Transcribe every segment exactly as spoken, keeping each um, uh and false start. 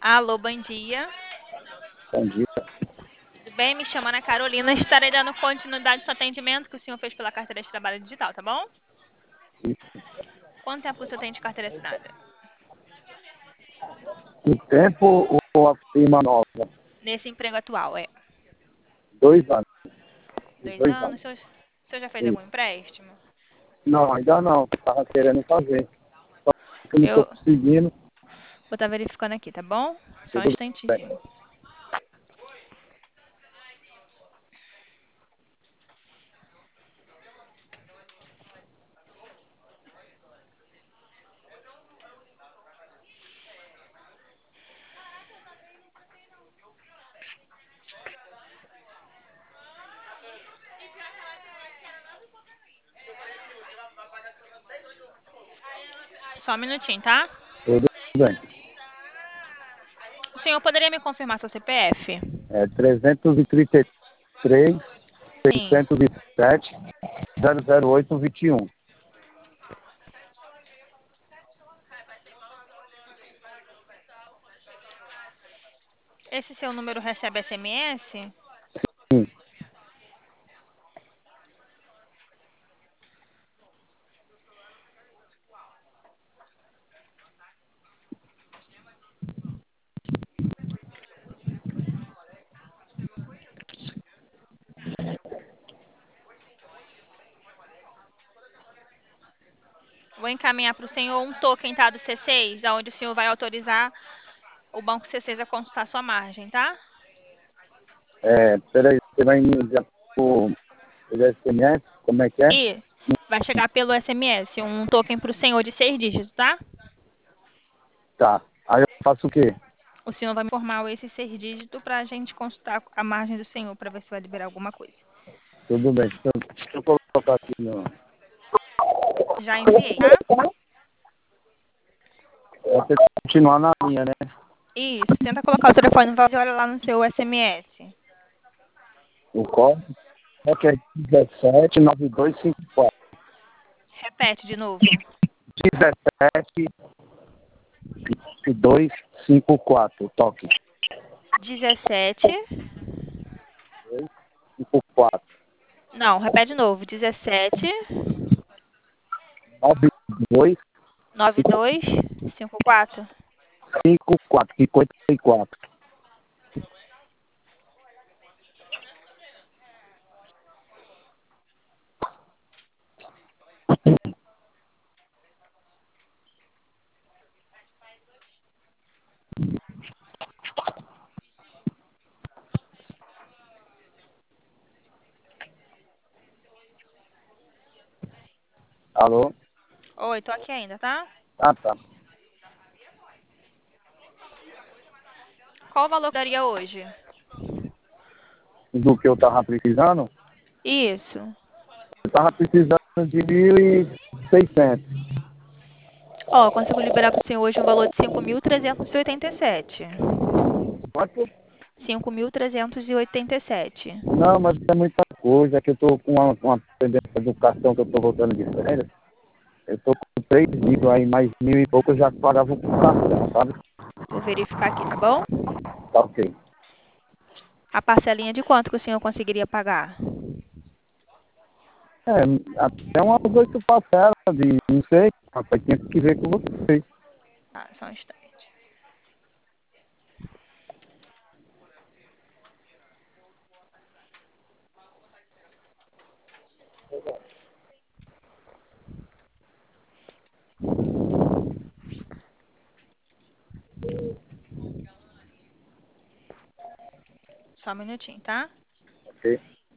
Alô, bom dia. Bom dia. Tudo bem? Me chamo Ana Carolina. Estarei dando continuidade ao atendimento que o senhor fez pela carteira de trabalho digital, tá bom? Quanto tempo o senhor tem de carteira assinada? O tempo ou a firma nova? Nesse emprego atual, é? Dois anos. Dois Dois anos? anos. O senhor, o senhor já fez Sim. algum empréstimo? Não, ainda não. Estava querendo fazer. Só que eu não estou Eu conseguindo. vou estar verificando aqui, tá bom? Só um Tudo bem. instantezinho. Só um minutinho, tá? Tudo bem. O senhor poderia me confirmar seu C P F? É trezentos e trinta e três, Sim. seiscentos e sete, zero zero oito, vinte e um. Esse seu número recebe S M S? Sim. Vou encaminhar para o senhor um token, tá? Do C seis, onde o senhor vai autorizar o banco C seis a consultar sua margem, tá? É, peraí, você vai me enviar por por S M S? Como é que é? E vai chegar pelo S M S um token para o senhor de seis dígitos, tá? Tá. Aí eu faço o quê? O senhor vai me informar esses seis dígitos para a gente consultar a margem do senhor para ver se vai liberar alguma coisa. Tudo bem. Deixa eu, deixa eu colocar aqui no... Já enviei, tá? Você continuar na linha, né? Isso. Tenta colocar o telefone no voz e olha lá no seu S M S. O código é que é dezessete nove dois cinco quatro. Repete de novo. dezessete nove dois cinco quatro. Toque. dezessete. cinco quatro. Não, repete de novo. dezessete. nove dois nove dois cinco quatro. cinco quatro. cinquenta e quatro. Alô? Oi, tô aqui ainda, tá? Ah, tá. Qual o valor que daria hoje? Do que eu tava precisando? Isso. Eu tava precisando de mil e seiscentos. Ó, consigo liberar para o senhor hoje um valor de cinco mil trezentos e oitenta e sete. Quanto? cinco mil trezentos e oitenta e sete. Não, mas é muita coisa. É que eu tô com uma, uma pendência de educação que eu tô voltando de férias. Eu tô com três mil aí, mais mil e pouco eu já pagava o cartão, sabe? Vou verificar aqui, tá bom? Tá ok. A parcelinha de quanto que o senhor conseguiria pagar? É, até umas oito parcelas de, não sei, rapaz, tinha que ver com vocês. Ah, só um instante. Só um minutinho, tá? Ok?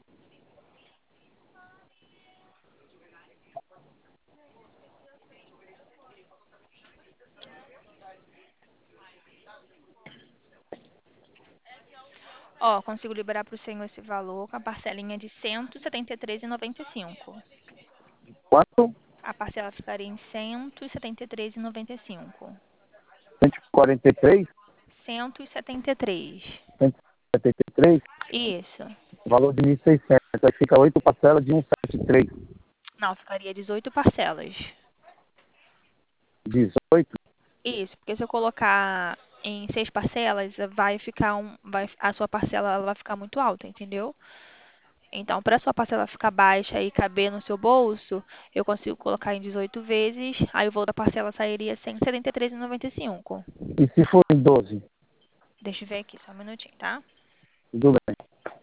Ó, consigo liberar para o senhor esse valor com a parcelinha de cento e setenta e três reais e noventa e cinco centavos. Quanto? A parcela ficaria em cento e setenta e três reais e noventa e cinco centavos. cento e quarenta e três? cento e setenta e três. cento e setenta e três? Isso. Valor de mil e seiscentos. Aí fica oito parcelas de cento e setenta e três. Não, ficaria dezoito parcelas. dezoito? Isso, porque se eu colocar em seis parcelas, vai ficar um, vai, a sua parcela ela vai ficar muito alta, entendeu? Então, para sua parcela ficar baixa e caber no seu bolso, eu consigo colocar em dezoito vezes, aí o valor da parcela sairia cento e setenta e três reais e noventa e cinco centavos. E se for em doze? Deixa eu ver aqui, só um minutinho, tá? Tudo bem.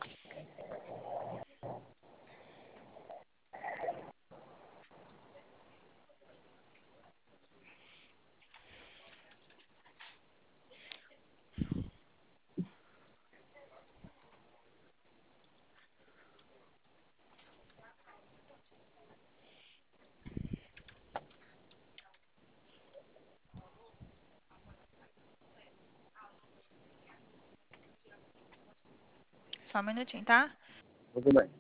Só um minutinho, tá? Tudo bem.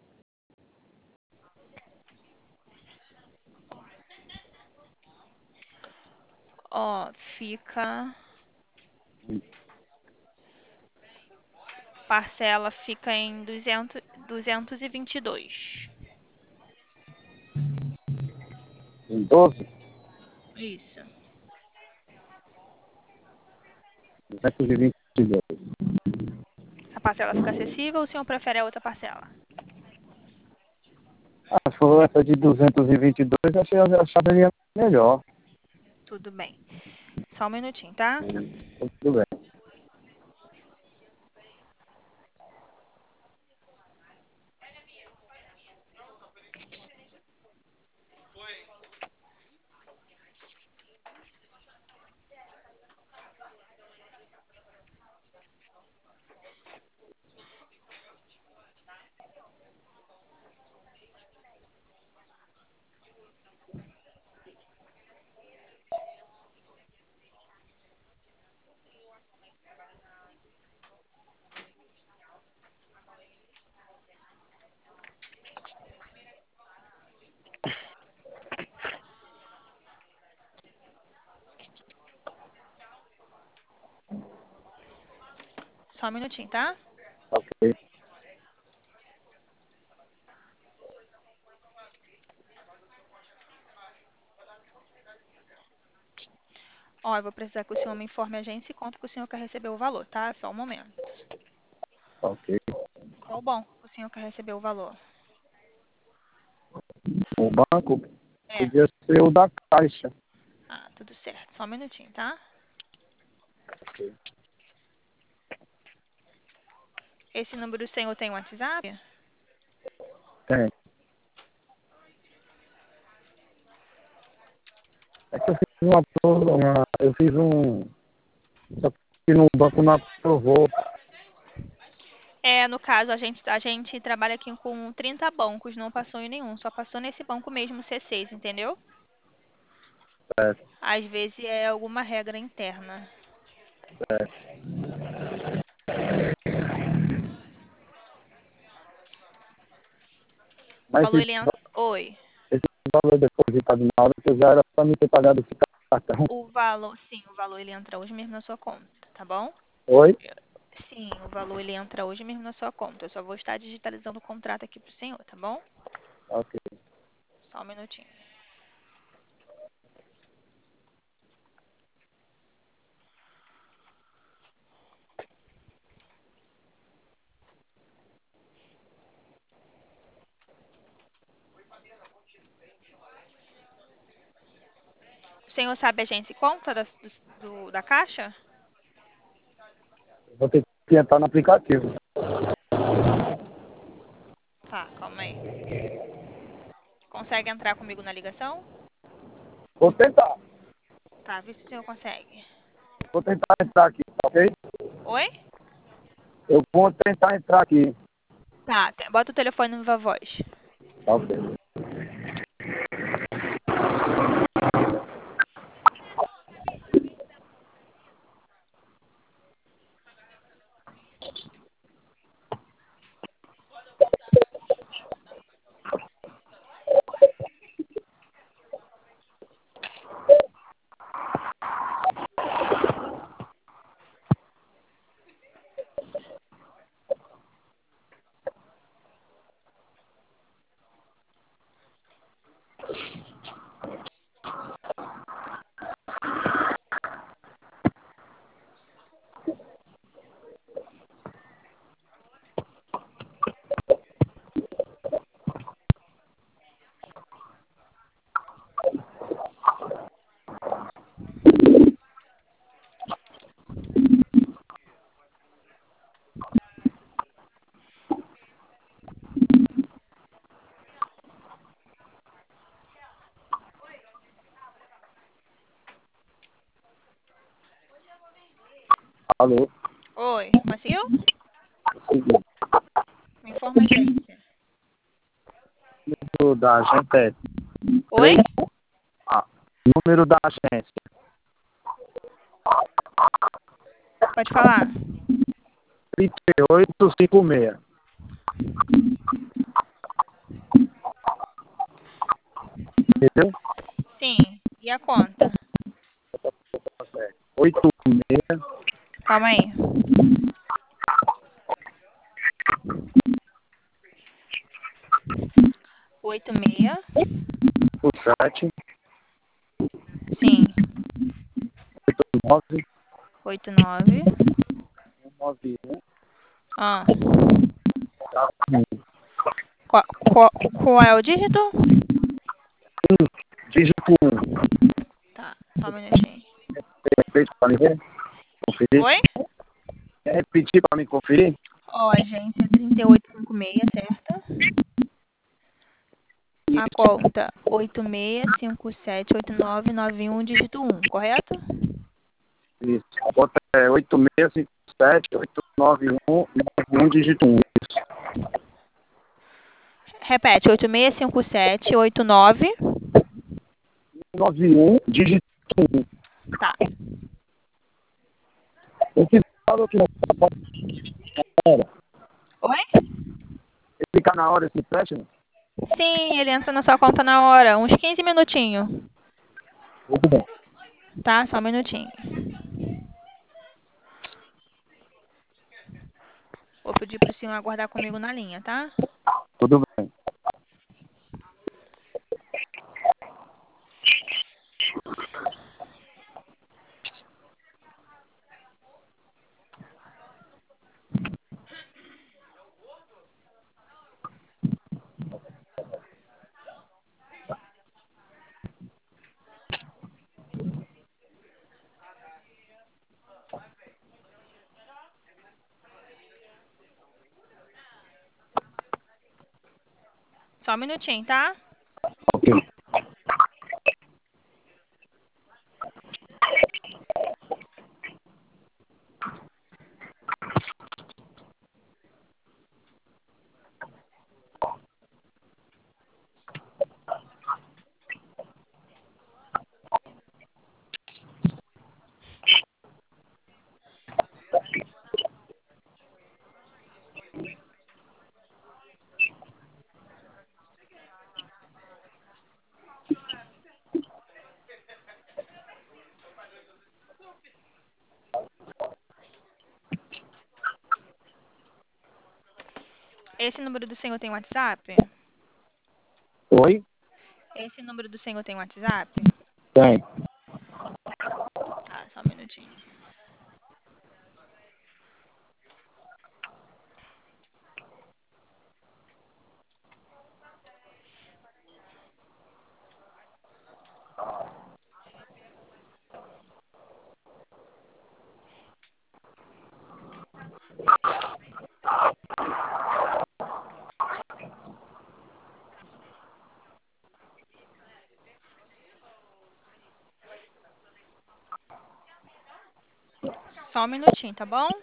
Ó, fica. Parcela fica em duzentos, duzentos e vinte e dois. Em doze? Isso. duzentos e vinte e dois. A parcela fica acessível ou o senhor prefere a outra parcela? Ah, se for essa de duzentos e vinte e dois, achei, acharia melhor. Tudo bem. Só um minutinho, tá? Tudo bem. Só um minutinho, tá? Ok. Ó, eu vou precisar que o senhor me informe a agência e quanto que o senhor quer receber o valor, tá? Só um momento. Ok. Qual banco o senhor quer receber o valor? O banco É. podia ser o da Caixa. Ah, tudo certo. Só um minutinho, tá? Ok. Esse número do senhor tem WhatsApp? Tem. É que eu fiz uma, prova- uma eu fiz um, só que no banco não aprovou. É, no caso, a gente, a gente trabalha aqui com trinta bancos, não passou em nenhum, só passou nesse banco mesmo, C seis, entendeu? Certo, Às vezes é alguma regra interna. certo. O Mas valor, esse, ele entra... Oi. esse valor depositado na hora que já era para mim ter pagado esse cartão. O valor, sim, o valor ele entra hoje mesmo na sua conta, tá bom? Oi? Sim, o valor ele entra hoje mesmo na sua conta. Eu só vou estar digitalizando o contrato aqui pro senhor, tá bom? Ok. Só um minutinho. O senhor sabe a agência e conta da, do, do- da caixa? Vou ter que entrar no aplicativo. Tá, calma aí. Consegue entrar comigo na ligação? Vou tentar. Tá, vê se o senhor consegue. Vou tentar entrar aqui, tá ok? Oi? Eu vou tentar entrar aqui. Tá, te- bota o telefone no Viva Voz. Tá ok. Alô? Oi, conseguiu? Consegui. Me informa a agência. Número da agência é Oi? três. Ah, número da agência. Pode falar. trinta e oito cinquenta e seis. Entendeu? Sim. E a conta? oito seis Calma aí. Oito seis. sete Sim. oito nove Oito nove. nove um. Ah. Qual, qual, qual é o dígito? Dígito um. Tá, só um minutinho. Repete para me ver? Conferir? Oi? Quer repetir para me conferir? Ó, agência trinta e oito cinquenta e seis, certo? A conta oito seis cinco sete oito nove nove um, dígito um, correto? Isso. A conta é oito seis cinco sete oito nove um nove um, dígito um. Isso. Repete, oito seis cinco sete oito nove. nove um, dígito um. Tá. O que falou que não pode era? Oi? Ele fica na hora esse empréstimo? Sim, ele entra na sua conta na hora, uns quinze minutinhos. Tudo bem. Tá, só um minutinho. Vou pedir pro senhor aguardar comigo na linha, tá? Tudo bem. Só um minutinho, tá? Ok. Esse número do senhor tem WhatsApp? Oi? Esse número do senhor tem WhatsApp? Tem. Tá, só um minutinho. Só um minutinho, tá bom?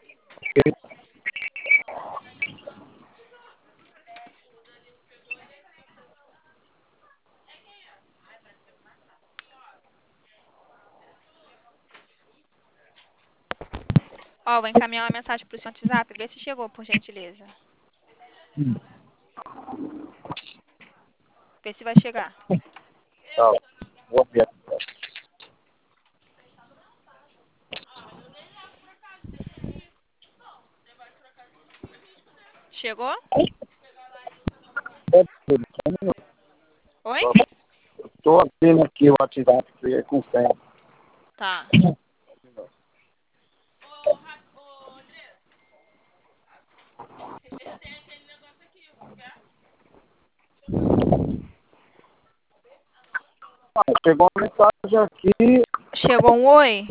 Ó, vou encaminhar uma mensagem pro seu WhatsApp, vê se chegou, por gentileza. Vê se vai chegar. Tchau. Vou ver. Chegou? Oi? Estou abrindo aqui o WhatsApp com fé. Tá. Ah, chegou uma mensagem aqui. Chegou um oi?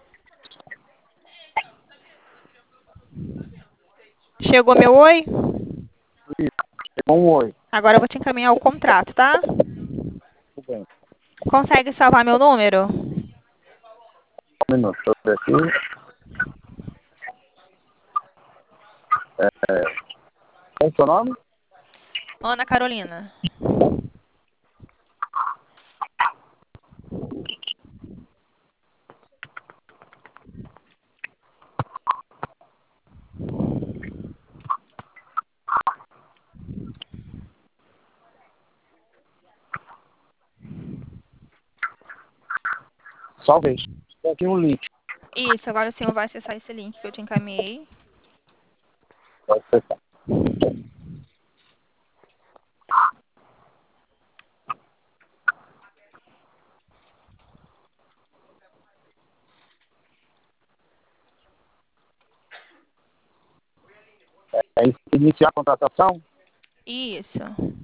Chegou meu oi? Chegou um oi. Agora eu vou te encaminhar o contrato, tá? Tudo bem. Consegue salvar meu número? Um minuto. Deixa eu ver aqui. Qual é o seu nome? Ana Carolina. Salve. Tem aqui um link. Isso, agora o senhor vai acessar esse link que eu te encaminhei. Vai acessar. É isso, iniciar a contratação? Isso.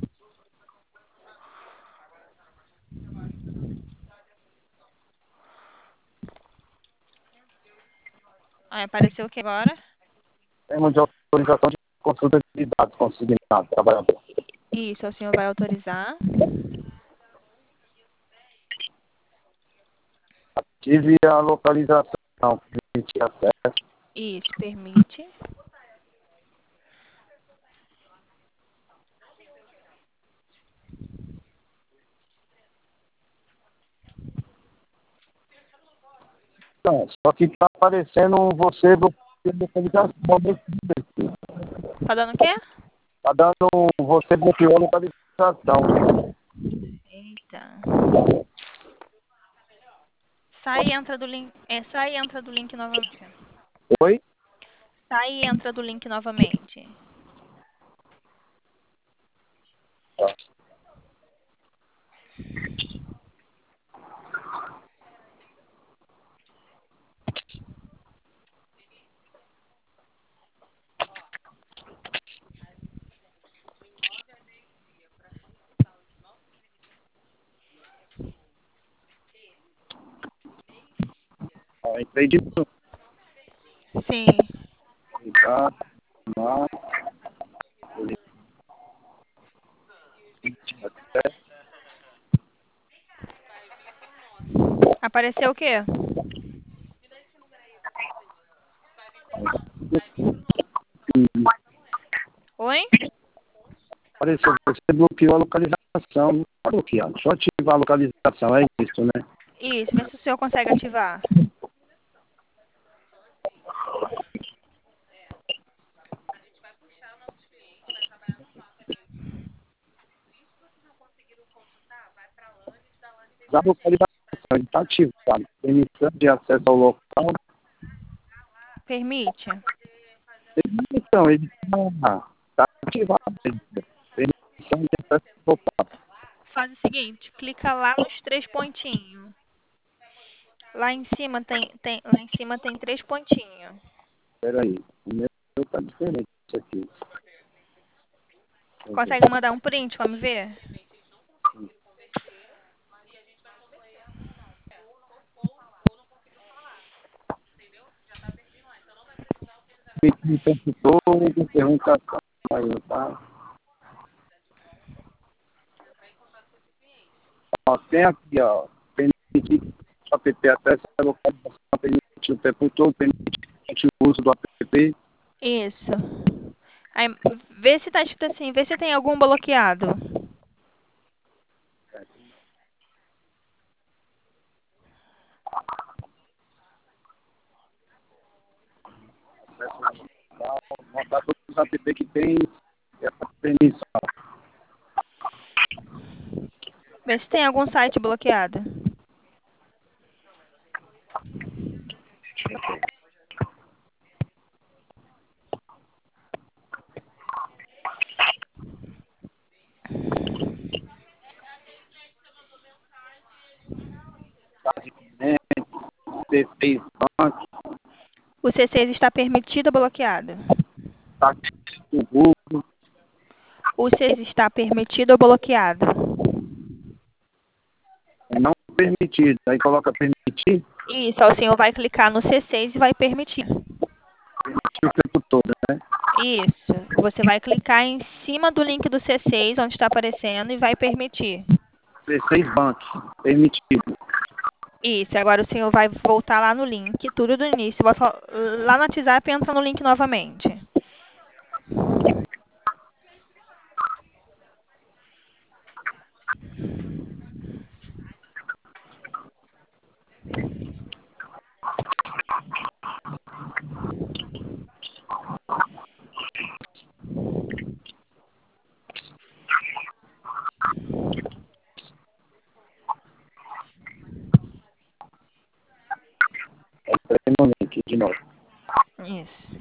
Aí apareceu o que agora? Termo de autorização de consulta de dados consignado, trabalhador. Isso, o senhor vai autorizar. Ative a localização, permitir acesso. Isso, permite. Não, só que está aparecendo você do localização. Tá dando o quê? Está dando você bloqueou a localização. Eita. Sai e entra do link. É, sai e entra do link novamente. Oi? Sai e entra do link novamente. Tá. Ó, entrei de novo. Sim. Tá, tá. Apareceu o quê? Oi? Apareceu, você bloqueou a localização. Não está bloqueado, só ativar a localização, é isso, né? Isso, vê se o senhor consegue ativar. A localização está ativada. Permissão de acesso ao local. Permite. Então, ele está ativado. Permissão de acesso ao local. Faz o seguinte, clica lá nos três pontinhos. Lá em cima tem, tem, lá em cima tem três pontinhos. Espera aí, o meu está diferente isso aqui. Consegue mandar um print pra me ver? Me perguntou, me pergunta, aí, tá? Ó, tem aqui, ó, permitir o app acesso à localização, permite o tempo todo, permite o uso do app. Isso. Aí, vê se tá escrito assim, vê se tem algum bloqueado. Montar todos os apps que tem essa permissão. Vê se tem algum site bloqueado. C seis Bank, O C seis está permitido ou bloqueado? táxi do Google, O C seis está permitido ou bloqueado? é não permitido. Aí coloca permitir, Isso, aí o senhor vai clicar no C seis e vai permitir. permitir o tempo todo, né? Isso. Você vai clicar em cima do link do C seis, onde está aparecendo, e vai permitir. C seis Bank, permitido. Isso, agora o senhor vai voltar lá no link, tudo do início. Vai fal- Lá no WhatsApp entra no link novamente. aqui de novo. Isso.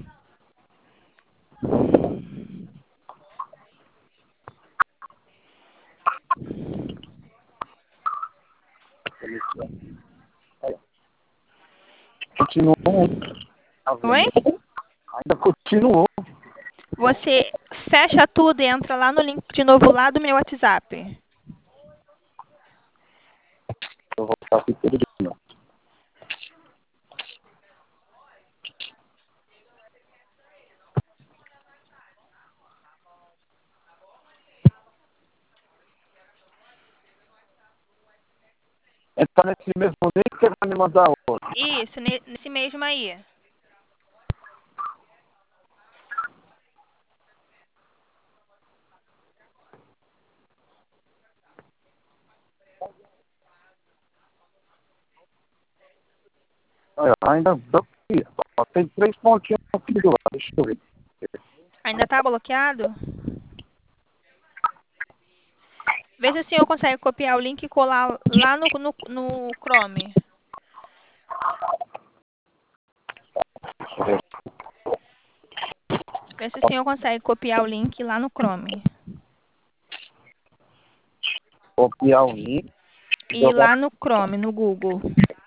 Continuou. Tá Oi? vendo? Ainda continuou. Você fecha tudo e entra lá no link de novo lá do meu WhatsApp. Eu vou ficar aqui tudo de novo. Entra nesse mesmo link que você vai me mandar outro. Isso, ne- nesse mesmo aí. Olha, ainda bloqueia. Só tem três pontinhos aqui do lado. Deixa eu ver. Ainda tá bloqueado? Vê se o senhor consegue copiar o link e colar lá no, no, no Chrome. Deixa eu ver. Vê se o senhor consegue copiar o link lá no Chrome. Copiar o link. E Jogar. lá no Chrome, no Google.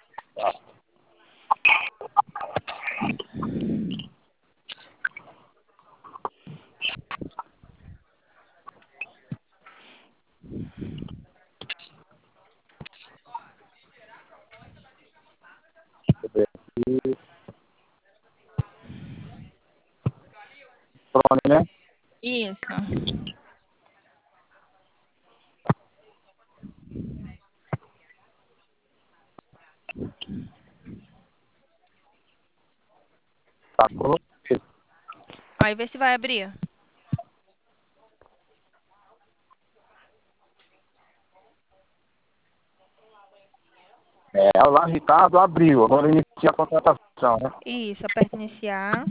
Deixa eu ver aqui. Pronto, né? Isso. Tá, coloquei. Aí vê se vai abrir. É, lá, Ricardo abriu. Agora inicia a contratação, né? Isso, aperta iniciar.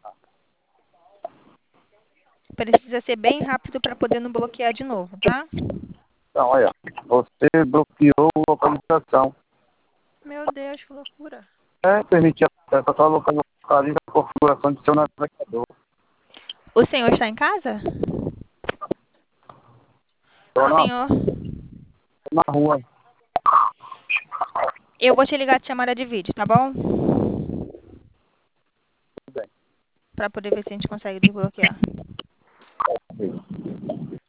Precisa ser bem rápido para poder não bloquear de novo, tá? Então, olha. Você bloqueou a localização. Meu Deus, que loucura. É, permitir acesso à sua localização a configuração de seu navegador. O senhor está em casa? Estou na, Senhor, na rua. eu vou te ligar de chamada de vídeo, tá bom? Tudo Para poder ver se a gente consegue desbloquear. bem.